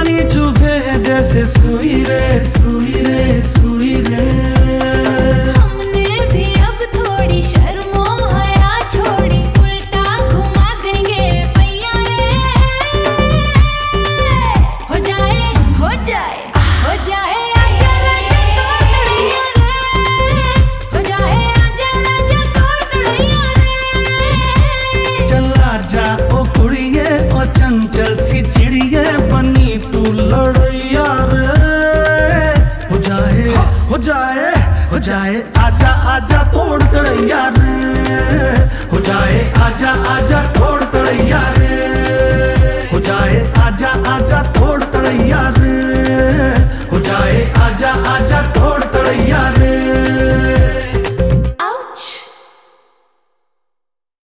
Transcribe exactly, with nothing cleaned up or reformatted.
पानी चुभे जैसे सुई रे सुई रे सुई रे। हमने भी अब थोड़ी शर्मो हया छोड़ी, उल्टा घुमा देंगे पैया रे। हो जाए हो जाए हो जाए आजा राजा तोड़ तड़ैया रे। हो जाए आजा राजा तोड़ तड़ैया रे। चल आजा ओ कुड़िए ओ चंचल सी चिड़िए, बनी तू लड़ैया रे। हो जाए हो जाए हो जाए आजा आजा तोड़ तड़ैया रे। हो जाए आजा आजा तोड़ तड़ैया रे। हो जाए